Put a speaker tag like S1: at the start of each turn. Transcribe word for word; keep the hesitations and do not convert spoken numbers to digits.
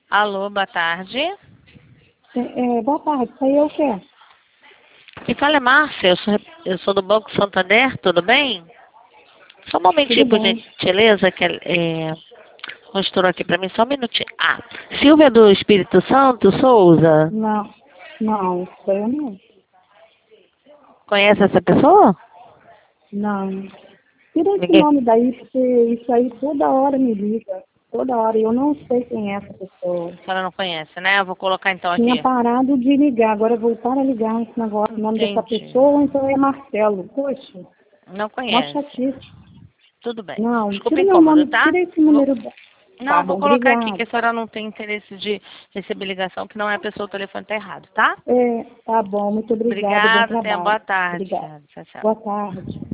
S1: Alô, boa tarde.
S2: É, é, boa tarde, isso aí é o quê?
S1: Quem fala é Márcia, eu sou, eu sou do Banco Santander, tudo bem? Só um
S2: Tudo
S1: momentinho, por
S2: bem?
S1: gentileza, que é, mostrou aqui pra mim, só um minutinho. Ah, Silvia do Espírito Santo, Souza,
S2: Não, não, sou eu não.
S1: conhece essa pessoa?
S2: Não. Tira esse
S1: Ninguém.
S2: nome daí, porque isso aí toda hora me liga. Toda hora, e eu não sei quem é essa pessoa.
S1: A senhora não conhece, né? Eu vou colocar então
S2: Tinha
S1: aqui.
S2: parado de ligar, agora voltaram a ligar esse negócio, o nome dessa
S1: Entendi.
S2: pessoa, então é Marcelo. Poxa,
S1: Não
S2: mó
S1: conhece.
S2: chatice.
S1: Tudo bem.
S2: Não,
S1: Desculpa
S2: tira
S1: o
S2: meu
S1: incômodo,
S2: nome,
S1: tá?
S2: tira esse
S1: Vou-
S2: número. da- Tá
S1: Não, vou
S2: bom,
S1: colocar aqui que
S2: obrigada.
S1: a senhora não tem interesse de receber ligação, que não é a pessoa, o telefone tá errado, tá?
S2: É, tá bom, muito obrigada, bom
S1: Obrigada, tenha
S2: trabalho.
S1: boa tarde,
S2: Obrigada.
S1: senhora. Tchau, tchau.
S2: Boa tarde.